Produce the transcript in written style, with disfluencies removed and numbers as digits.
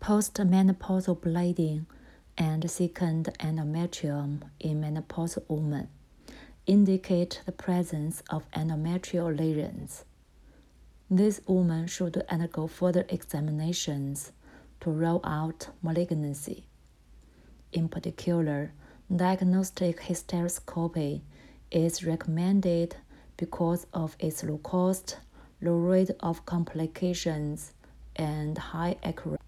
postmenopausal bleeding, and second endometrium in menopausal women indicate the presence of endometrial lesions. These women should undergo further examinations to rule out malignancy. In particular, diagnostic hysteroscopy is recommended because of its low cost, low rate of complications, and high accuracy.